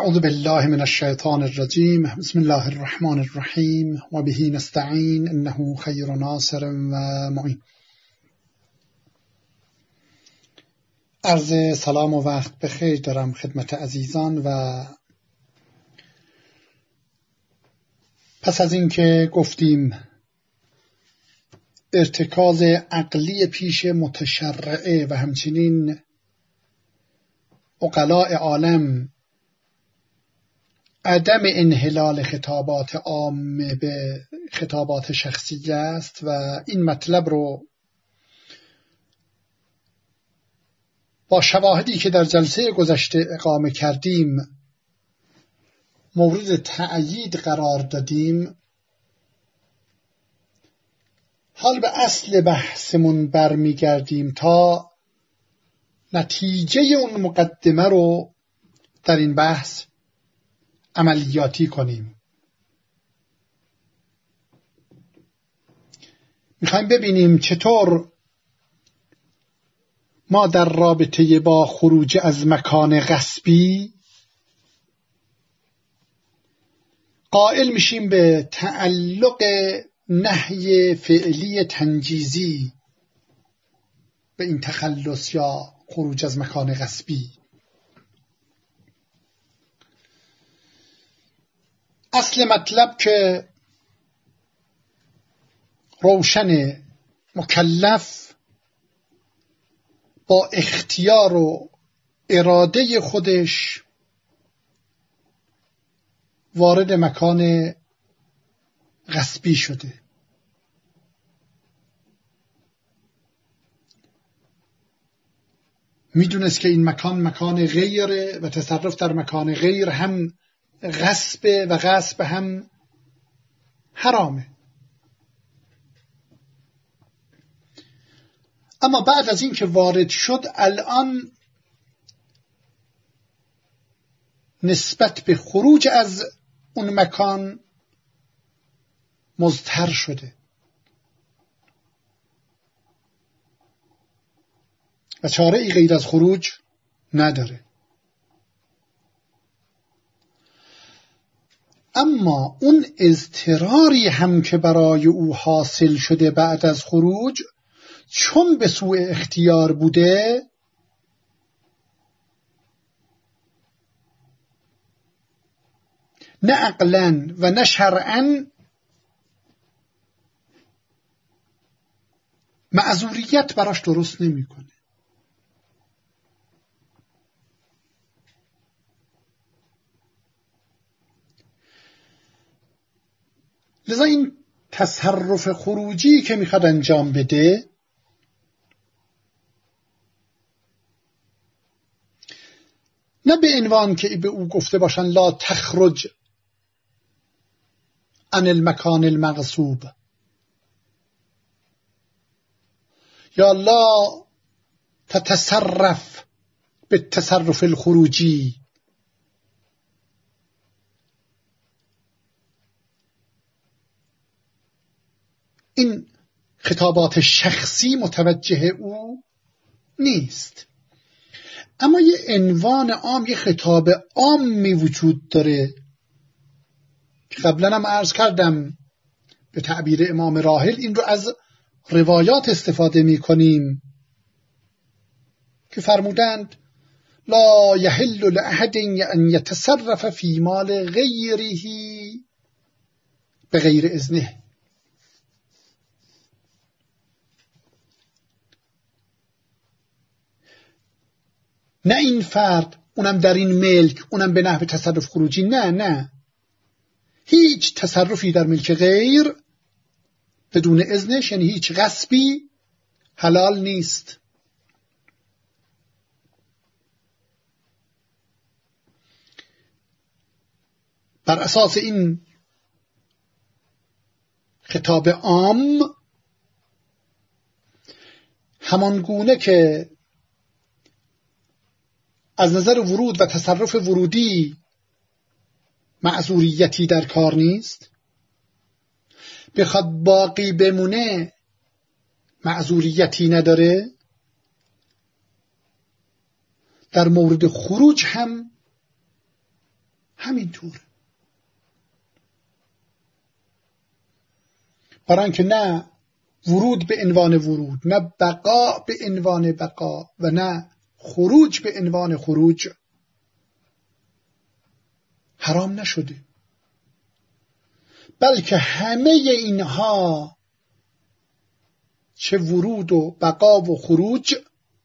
اعوذ بالله من الشیطان الرجیم. بسم الله الرحمن الرحیم و به نستعین انه خیر ناصر و معین. عرض سلام و وقت بخیر دارم خدمت عزیزان و پس از اینکه گفتیم ارتکاز عقلی پیش متشرعه و همچنین عقلاء عالم عدم انحلال خطابات عامه به خطابات شخصی است و این مطلب رو با شواهدی که در جلسه گذشته اقامه کردیم مورد تأیید قرار دادیم. حال به اصل بحثمون برمیگردیم تا نتیجه اون مقدمه رو در این بحث عملیاتی کنیم. میخوایم ببینیم چطور ما در رابطه با خروج از مکان غصبی قائل میشیم به تعلق نهی فعلی تنجیزی به این تخلص یا خروج از مکان غصبی. اصل مطلب که روشن مکلف با اختیار و اراده خودش وارد مکان غصبی شده. میدونست که این مکان غیره و تصرف در مکان غیر هم غصب و غصب هم حرامه. اما بعد از این که وارد شد الان نسبت به خروج از اون مکان مضطر شده و چاره ای غیر از خروج نداره. اما اون اضطراری هم که برای او حاصل شده بعد از خروج چون به سوء اختیار بوده نه عقلاً و نه شرعاً معذوریت براش درست نمی‌کنه. لذا این تصرف خروجی که میخواد انجام بده نه به عنوان که به او گفته باشن لا تخرج عن المکان المغصوب یا لا تتصرف بالتصرف الخروجی، این خطابات شخصی متوجه او نیست. اما یه عنوان عام، یه خطاب عامی وجود داره که قبلا هم عرض کردم به تعبیر امام راحل این رو از روایات استفاده می کنیم که فرمودند لا یحل لأحد ان یتصرف فی مال غیره بغیر اذنه. نه این فرد اونم در این ملک اونم به نحو تصرف خروجی، نه هیچ تصرفی در ملک غیر بدون اذنش، یعنی هیچ غصبی حلال نیست. بر اساس این خطاب عام همان گونه که از نظر ورود و تصرف ورودی معذوریتی در کار نیست، بخواد باقی بمونه معذوریتی نداره، در مورد خروج هم همینطور. برای اینکه نه ورود به عنوان ورود، نه بقا به عنوان بقا و نه خروج به عنوان خروج حرام نشده، بلکه همه اینها، چه ورود و بقا و خروج،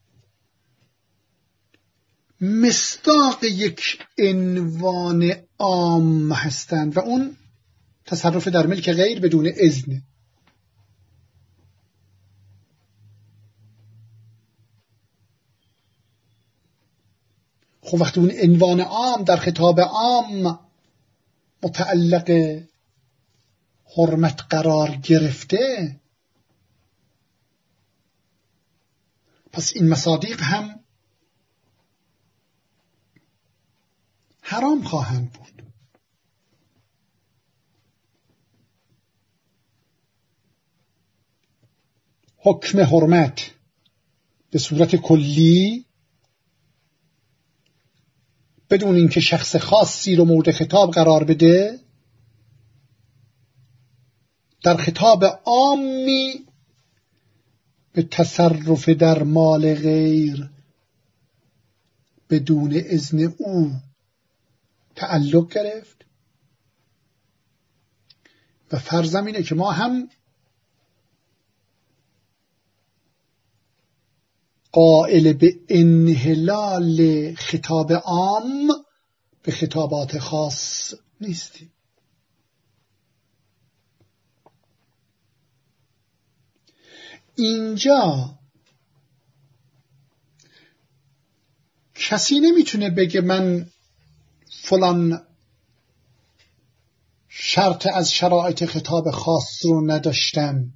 مصداق یک عنوان عام هستند و اون تصرف در ملک غیر بدون اذن. خب وقتی اون عنوان عام در خطاب عام متعلق حرمت قرار گرفته، پس این مصادیق هم حرام خواهند بود. حکم حرمت به صورت کلی بدون اینکه شخص خاصی رو مورد خطاب قرار بده، در خطاب عامی به تصرف در مال غیر بدون اذن او تعلق گرفت و فرضم اینه که ما هم قائل به انحلال خطاب عام به خطابات خاص نیستیم. اینجا کسی نمیتونه بگه من فلان شرط از شرایط خطاب خاص رو نداشتم،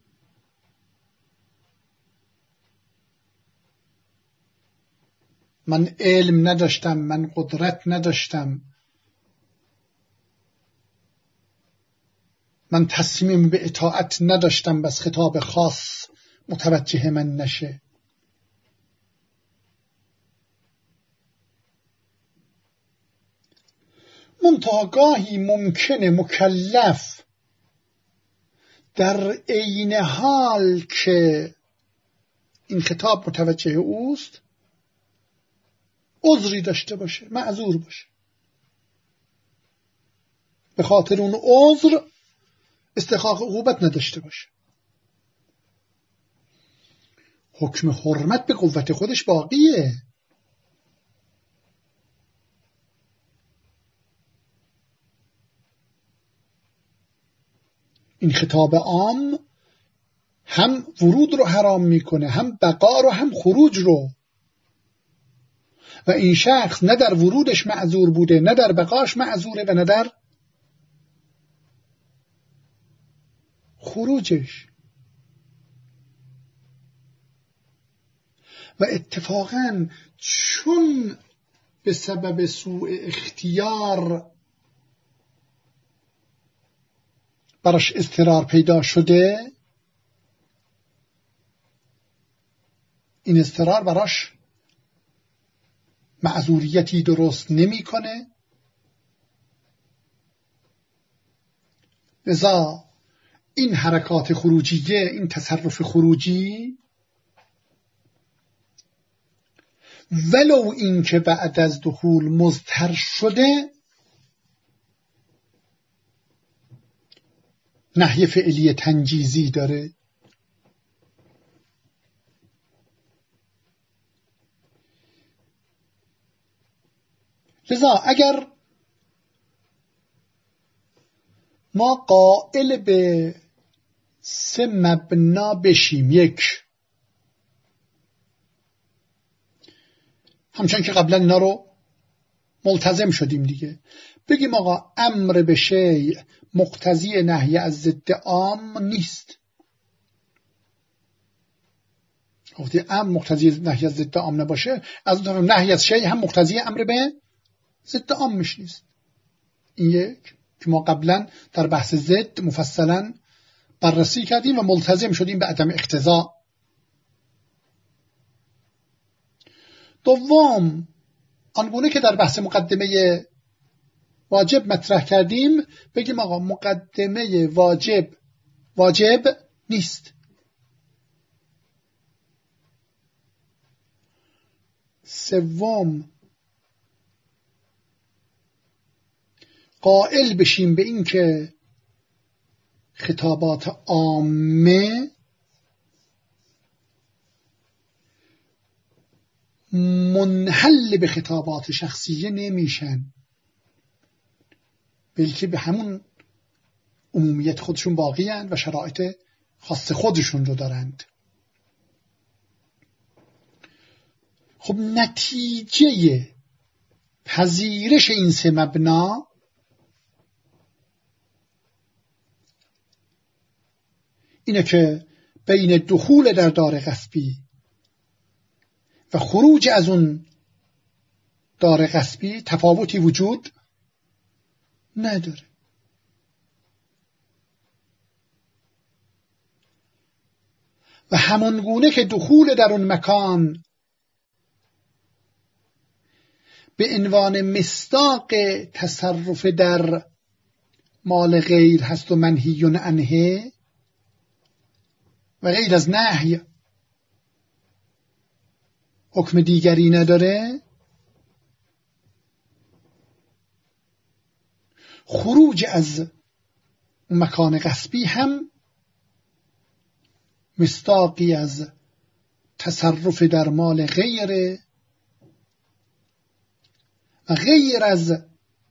من علم نداشتم، من قدرت نداشتم، من تصمیم به اطاعت نداشتم، بس خطاب خاص متوجه من نشه. منتها گاهی ممکنه مکلف در عین حال که این خطاب متوجه اوست عذری داشته باشه، معذور باشه، به خاطر اون عذر استحقاق عقوبت نداشته باشه. حکم حرمت به قوت خودش باقیه. این خطاب عام هم ورود رو حرام میکنه، هم بقا رو، هم خروج رو. و این شخص نه در ورودش معذور بوده، نه در بقاش معذوره و نه در خروجش. و اتفاقاً چون به سبب سوء اختیار براش اضطرار پیدا شده، این اضطرار براش معذوریتی درست نمی‌کنه. لذا این حرکات خروجیه، این تصرف خروجی، ولو این که بعد از دخول مضطر شده، نهی فعلی تنجیزی داره. لذا اگر ما قائل به 3 مبنا بشیم، یک، همچون که قبلا اینا رو ملتزم شدیم دیگه، بگیم آقا امر به شیء مقتضی نهی از ضد عام نیست. وقتی امر مقتضی نهی از ضد عام نباشه، از اون طرف نهی از شیء هم مقتضی امر به ضد عامش نیست. این یک که ما قبلا در بحث ضد مفصلا بررسی کردیم و ملتزم شدیم به عدم اقتضا. دوم، آنگونه که در بحث مقدمه واجب مطرح کردیم بگیم آقا مقدمه واجب نیست. سوم، قائل بشیم به این که خطابات عامه منحل به خطابات شخصیه نمیشن، بلکه به همون عمومیت خودشون باقی هستند و شرایط خاص خودشون رو دارند. خب نتیجه پذیرش این سه مبنا اینه که بین دخول در دار غصبی و خروج از اون دار غصبی تفاوتی وجود نداره. و همان گونه که دخول در اون مکان به عنوان مصداق تصرف در مال غیر هست و منهی عنه و غیر از نهی حکم دیگری نداره، خروج از مکان غصبی هم مصداقی از تصرف در مال غیر و غیر از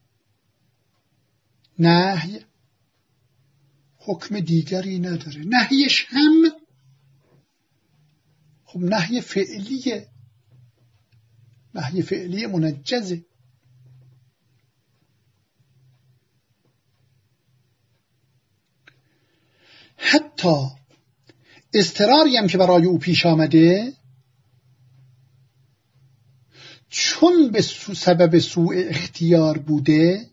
نهی حکم دیگری نداره. نهیش هم خب نهی فعلیه منجزه. حتی اضطراری هم که برای او پیش آمده چون به سبب سوء اختیار بوده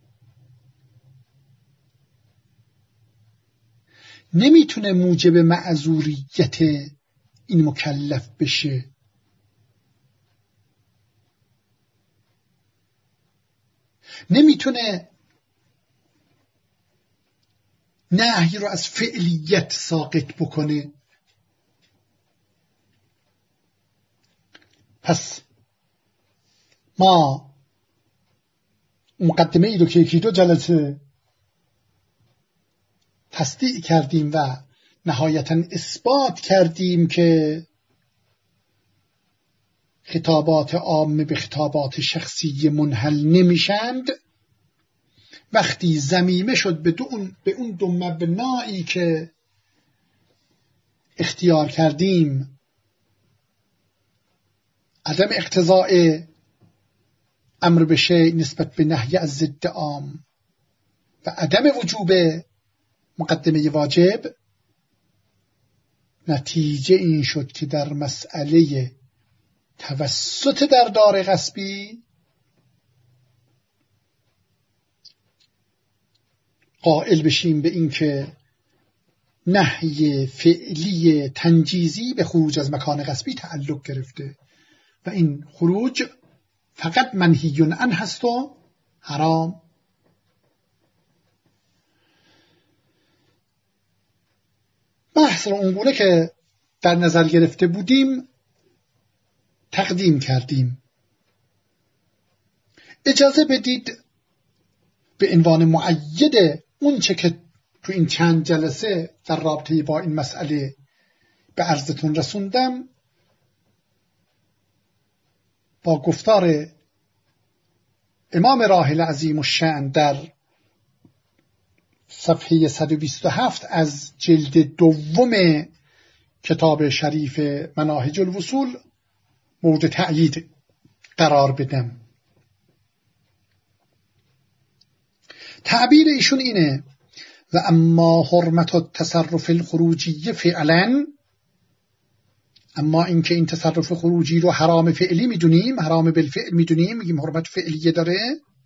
نمیتونه موجب معذوریت این مکلف بشه. نمیتونه نهی رو از فعلیت ساقط بکنه. پس ما مقدمه ای رو که یکی دو جلسه تصدیق کردیم و نهایتاً اثبات کردیم که خطابات عامه به خطابات شخصی منحل نمیشند. وقتی ضمیمه شد به اون دو مبنایی که اختیار کردیم، عدم اقتضاء امر به شیء نسبت به نهی از ضد عام و عدم وجوب مقدمه واجب، نتیجه این شد که در مسئله توسط در دار غصبی قائل بشیم به این که نهی فعلی تنجیزی به خروج از مکان غصبی تعلق گرفته و این خروج فقط منهی عنه هست و حرام. بحث رو اونگونه که در نظر گرفته بودیم تقدیم کردیم. اجازه بدید به عنوان مؤید اون چه که تو این چند جلسه در رابطه با این مسئله به عرضتون رسوندم با گفتار امام راحل عظیم الشأن در صفحه 127 از جلد دوم کتاب شریف مناهج الوصول مورد تأیید قرار بدم. تعبیر ایشون اینه: و اما حرمت التصرف الخروجی فعلا، اما اینکه این تصرف خروجی رو حرام فعلی میدونیم، حرام بالفعل میدونیم، میگیم حرمت فعلیه داره،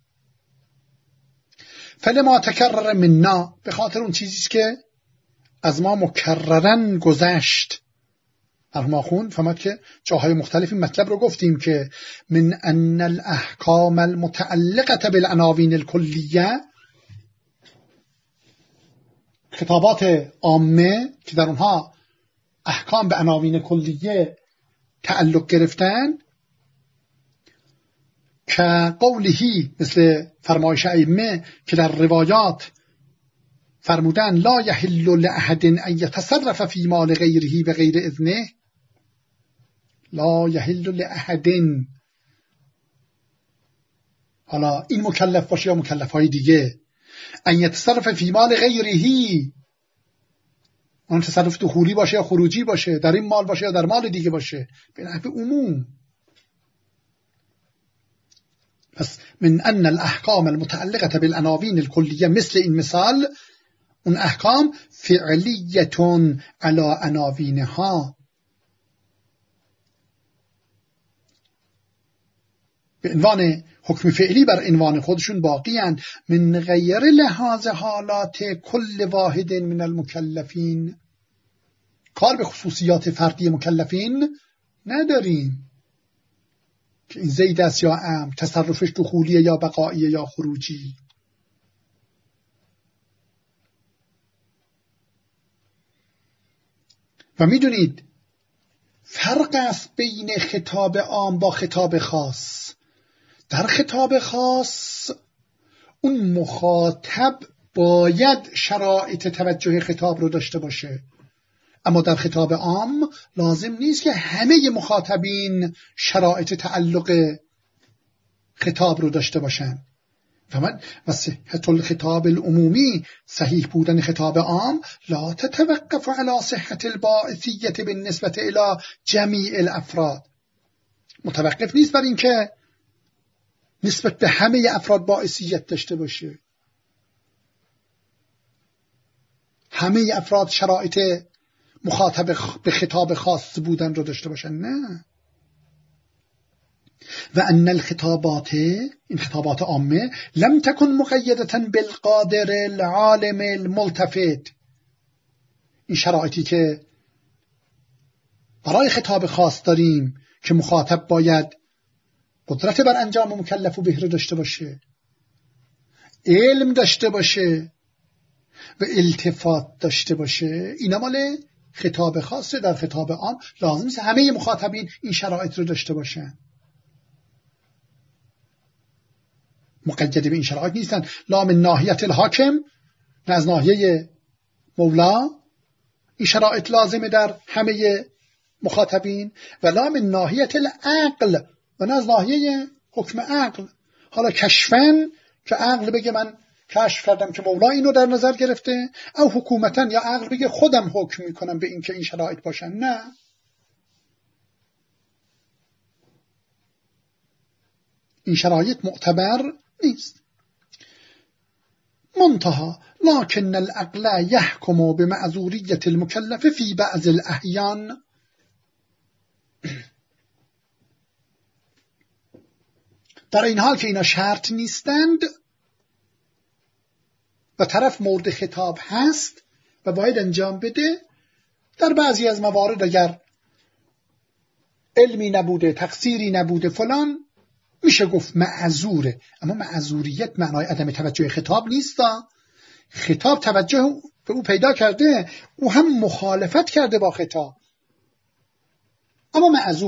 فلما تکرر منا، به خاطر اون چیزیست که از ما مکررن گذشت، مرحوم آخوند فرمود که جاهای مختلف این مطلب رو گفتیم که من ان الاحکام المتعلقه بالعناوین الکلیه، خطابات عامه که در اونها احکام به عناوین کلیه تعلق گرفتن، که قولهی مثل فرمایش ائمه که در روایات فرمودن لا یحل لأحد ان یتصرف فی مال غیره بغیر اذنه، لا یحل لأحد، حالا این مکلف باشه یا مکلف های دیگه، ان یتصرف فی مال غیره، اون تصرف دخولی باشه یا خروجی باشه، در این مال باشه یا در مال دیگه باشه، به نحو عموم. پس من ان الاحکام المتعلقه بالعناوین الکلیه، مثل این مثال، اون احکام فعلیتون علی عناوینها، به عنوان حکم فعلی بر عنوان خودشون باقی اند، من غیر لحاظ حالات کل واحد من المکلفین، کار به خصوصیات فردی مکلفین نداریم که این زید است یا امر، تصرفش دخولیه یا بقاییه یا خروجی. و میدونید فرق است بین خطاب عام با خطاب خاص. در خطاب خاص اون مخاطب باید شرایط توجه خطاب رو داشته باشه، اما در خطاب عام لازم نیست که همه مخاطبین شرایط تعلق خطاب رو داشته باشن. و صحت الخطاب العمومی، صحیح بودن خطاب عام، لا تتوقف على صحت الباعثیت بالنسبة الى جمیع الافراد، متوقف نیست بر این که نسبت به همه افراد باعثیت داشته باشه، همه افراد شرایط مخاطب به خطاب خاص بودن رو داشته باشن، نه. و ان الخطابات، این خطابات عامه، لم تکن مقیدتا بالقادر العالم الملتفت، این شرایطی که برای خطاب خاص داریم که مخاطب باید قدرت بر انجام مکلف و به رو داشته باشه، علم داشته باشه و التفات داشته باشه، اینا مال خطاب خاصه. در خطاب عام لازم نیست همه مخاطبین این شرایط رو داشته باشن، مقید به این شرایط نیستن، لا من ناحیت الحاکم، نه از ناحیه مولا این شرایط لازمه در همه مخاطبین، و لا من ناحیت العقل، و نه از ناحیه حکم عقل. حالا کشفن که عقل بگه من کشف کردم که مولا اینو در نظر گرفته، او حکومتا یا عقل بگه خودم حکم میکنم به این که این شرایط باشن، نه. این شرایط معتبر نیست. منتها لكن العقل يحكم بمعذورية المكلف في بعض الأحيان، در این حال که اینا شرط نیستند و طرف مورد خطاب هست و باید انجام بده، در بعضی از موارد اگر علمی نبوده، تقصیری نبوده، فلان، میشه گفت معذوره. اما معذوریت معنای عدم توجه خطاب نیست. خطاب توجه به او پیدا کرده، او هم مخالفت کرده با خطاب، اما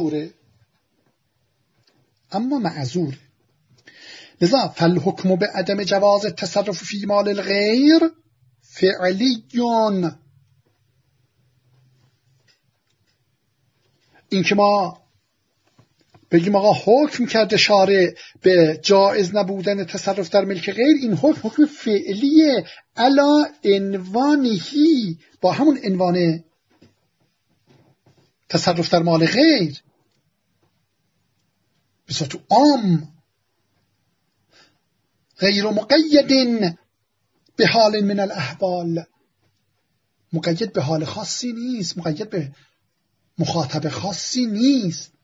معذوره. لذا فالحکم به عدم جواز التصرف فی مال الغیر فعلیون، این که ما بگیم آقا حکم کرده شارع به جایز نبودن تصرف در ملک غیر، این حکم فعلیه، علا عنوانهی، با همون عنوان تصرف در مال غیر به صورت عام، غیر مقید به حال من الاحوال، مقید به حال خاصی نیست، مقید به مخاطب خاصی نیست.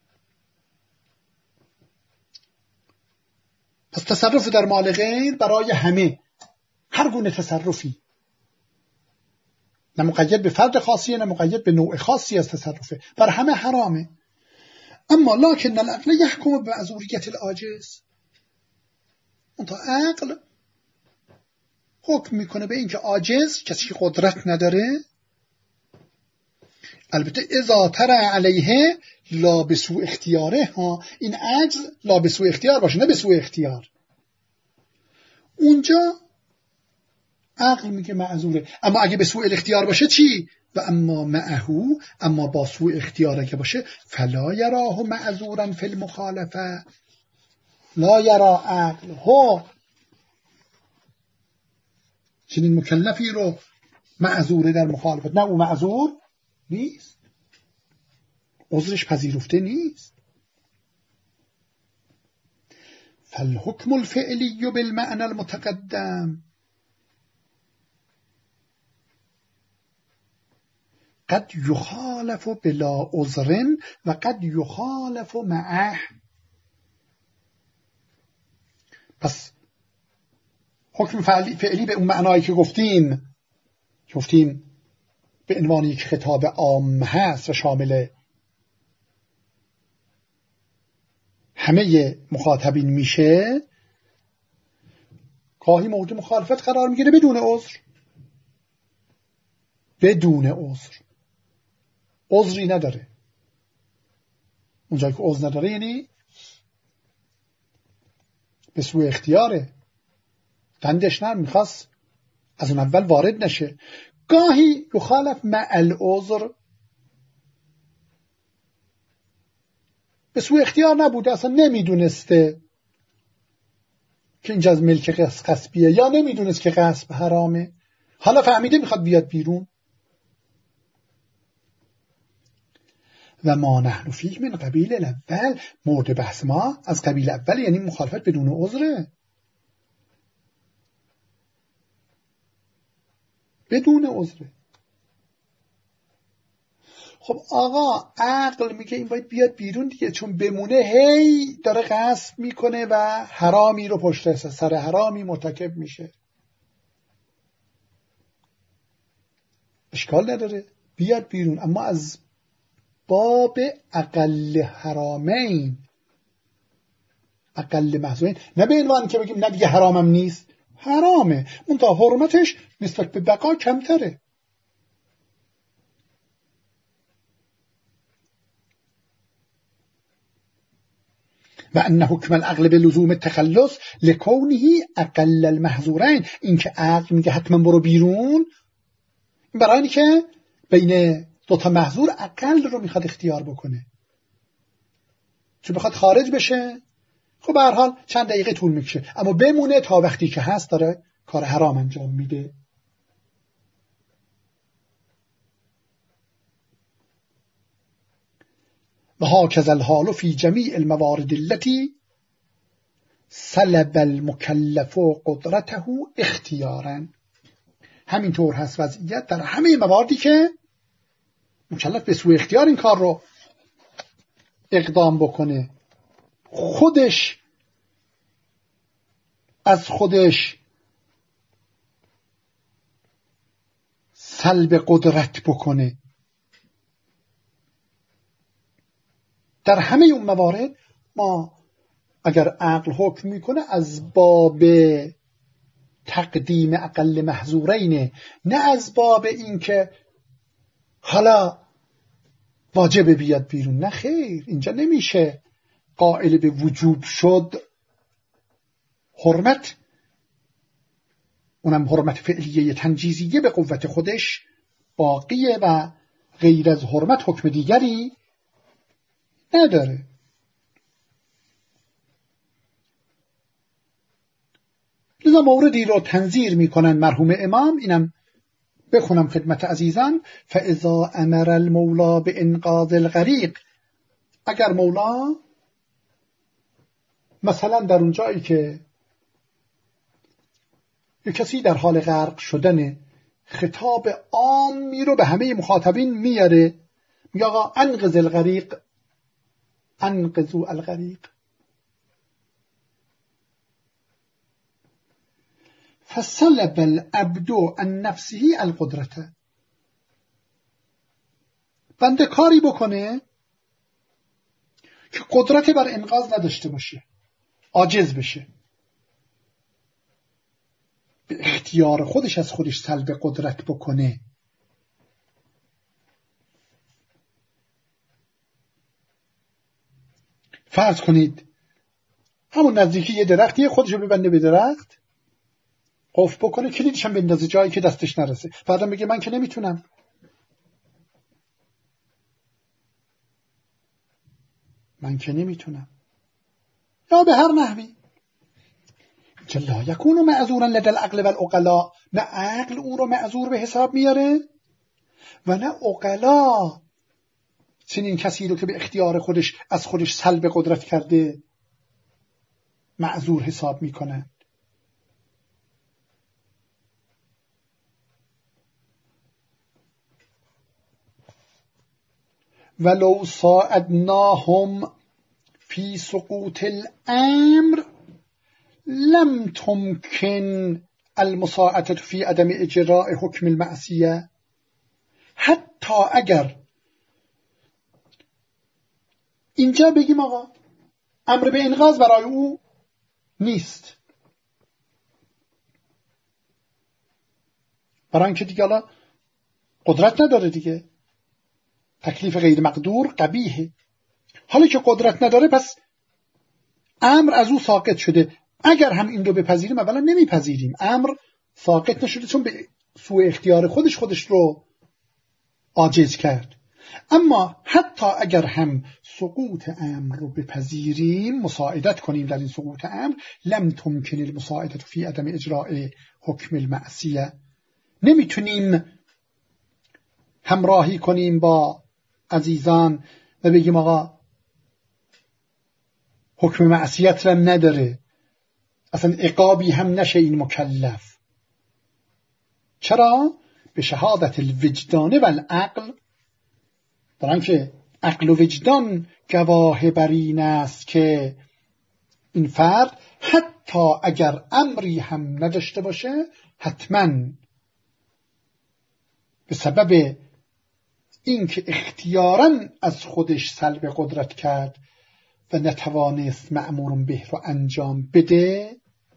پس تصرف در مال غیر برای همه، هر گونه تصرفی، نه مقید به فرد خاصیه نه مقید به نوع خاصی از تصرفه، بر همه حرامه. اما لکن العقل یحکم بمعذوریت العاجز، اون تا عقل حکم میکنه به اینکه عاجز، کسی قدرت نداره، البته اذا ترى علیه لا بسوء اختیاره، ها این عجز لا بسوء اختیار باشه نه بسوء اختیار، اونجا عقل میگه معذوره. اما اگه بسوء الاختیار باشه چی؟ و اما معهو، اما با سوء اختیار اگه باشه فلا یراه معذورا فی المخالفه، لا یرا عقل هو چنین مکلفی رو معذوره در مخالفت، نه او معذور نیست، عذرش پذیرفته نیست. فالحکم الفعلی بالمعنى المتقدم قد یخالف بلا عذر و قد یخالف معه. پس حکم فعلی به اون معنایی که گفتیم به عنوان یک خطاب عام هست و شامل همه مخاطبین میشه، گاهی مورد مخالفت قرار میگیره بدون عذر، عذری نداره. اونجایی که عذر نداره یعنی به سوء اختیاره، دندش نرم میخواست از اون اول وارد نشه. گاهی یخالف مع العذر، به سوء اختیار نبوده، اصلا نمیدونسته که اینجا از ملک غصبیه یا نمیدونست که غصب حرامه، حالا فهمیده میخواد بیاد بیرون. و ما نحن فیه من قبیل الاول، مورد بحث ما از قبیل اول یعنی مخالفت بدون عذره، بدون عذره. خب آقا عقل میگه این باید بیاد بیرون دیگه، چون بمونه هی داره غصب میکنه و حرامی رو پشت سر حرامی مرتکب میشه، اشکال نداره بیاد بیرون، اما از باب اقل حرامین، اقل محظورین، نه به عنوان که بگیم نه دیگه حرامم نیست، حرامه منتها حرمتش نسبت به بقا کمتره. و ان حکم العقل به لزوم التخلص لکونه اقل المحظورین، این که عقل میگه حتما برو بیرون، این برای اینه که بین دوتا محظور اقل رو میخواد اختیار بکنه، چون بخواد خارج بشه خب به هر حال چند دقیقه طول میکشه، اما بمونه تا وقتی که هست داره کار حرام انجام میده. و هاکذا الحال فی جمیع الموارد التي سلب المکلف قدرته اختیارا، همینطور هست وضعیت در همه مواردی که مکلف به سوی اختیار این کار رو اقدام بکنه، خودش از خودش سلب قدرت بکنه. در همه اون موارد ما اگر عقل حکم میکنه از باب تقدیم اقل محظورینه، نه از باب این که حالا واجب بیاد بیرون، نه خیر، اینجا نمیشه قائل به وجوب شد. حرمت، اونم حرمت فعلیه تنجیزیه، به قوت خودش باقیه و غیر از حرمت حکم دیگری نداره. لذا موردی رو تنظیر میکنن مرحوم امام، اینم بخونم خدمت عزیزان. فاذا امر المولا بانقاذ الغریق، اگر مولا مثلا در اون جایی که یک کسی در حال غرق شدن، خطاب عامی رو به همه مخاطبین میاره، میگه آقا انقذ الغریق، انقذوا الغریق. فسلب العبد عن نفسه القدرة، بنده کاری بکنه که قدرت بر انقاذ نداشته باشه، عاجز بشه، به اختیار خودش از خودش سلب قدرت بکنه. فرض کنید همون نزدیکی یه درختیه، خودشو ببنده به درخت، قفل بکنه، کلیدش هم بندازه جایی که دستش نرسه، بعدم بگه من که نمیتونم. یا به هر نحوی که لا یکون معذورا لدى العقل والعقلاء، نه عقل او رو معذور به حساب میاره و نه عقلا چنین کسی رو که به اختیار خودش از خودش سلب قدرت کرده معذور حساب میکنن. ولو ساعدناهم فی سقوط الامر لم تمکن المساعدة فی عدم اجراء حکم المعصیه. حتی اگر اینجا بگیم آقا امر به انقاذ برای او نیست، برای اینکه دیگه حالا قدرت نداره دیگه، تکلیف غیر مقدور قبیحه. حالا که قدرت نداره پس امر از او ساقط شده. اگر هم این رو بپذیریم، اولا نمیپذیریم، امر ساقط نشده چون به سوء اختیار خودش رو عاجز کرد. اما حتی اگر هم سقوط امر رو بپذیریم، مساعدت کنیم در این سقوط امر، لم تمکن المساعدة فی عدم اجراء حکم المعصیه، نمیتونیم همراهی کنیم با عزیزان و بگیم آقا حکم معصیت را نداره، اصلا عقابی هم نشه این مکلف. چرا؟ به شهادت الوجدان و العقل، برای که عقل و وجدان گواه بر این است که این فرد حتی اگر امری هم نداشته باشه، حتما به سبب اینکه اختیاراً از خودش سلب قدرت کرد و نتوانست مأمور به رو انجام بده،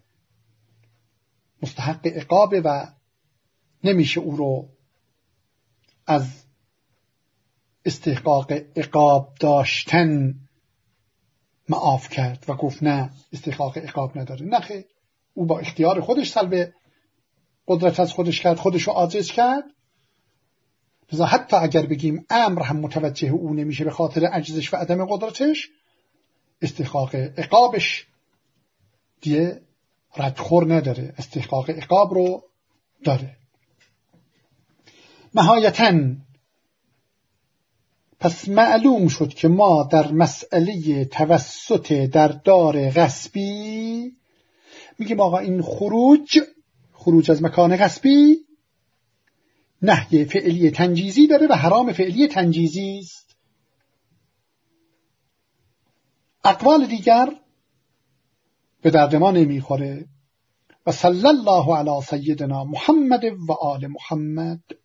مستحق عقابه و نمیشه او رو از استحقاق عقاب داشتن معاف کرد و گفت نه استحقاق عقاب نداره. نه خیر، او با اختیار خودش سلب قدرت از خودش کرد، خودش رو عاجز کرد. لذا حتی اگر بگیم امر هم متوجه او نمیشه به خاطر عجزش و عدم قدرتش، استحقاق عقابش دیگه ردخور نداره، استحقاق عقاب رو داره. نهایتاً پس معلوم شد که ما در مسئله توسط در دار غصبی میگیم آقا این خروج از مکان غصبی نهی فعلی تنجیزی داره و حرام فعلی تنجیزی است. اقوال دیگر به درد ما نمیخوره. و صلی الله علی سیدنا محمد و آل محمد.